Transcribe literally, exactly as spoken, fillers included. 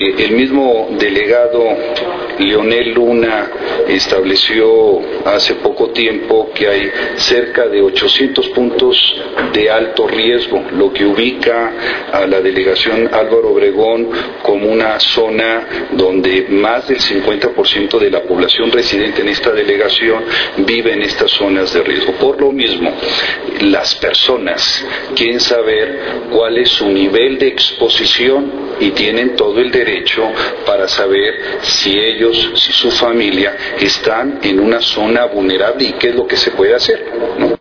El mismo delegado Leonel Luna estableció hace poco tiempo que hay cerca de ochocientos puntos de alto riesgo, lo que ubica a la delegación Álvaro Obregón como una zona donde más del cincuenta por ciento de la población residente en esta delegación vive en estas zonas de riesgo. Por lo mismo, las personas quieren saber cuál es su nivel de exposición y tienen todo el derecho para saber si ellos, si su familia están en una zona vulnerable y qué es lo que se puede hacer, ¿no?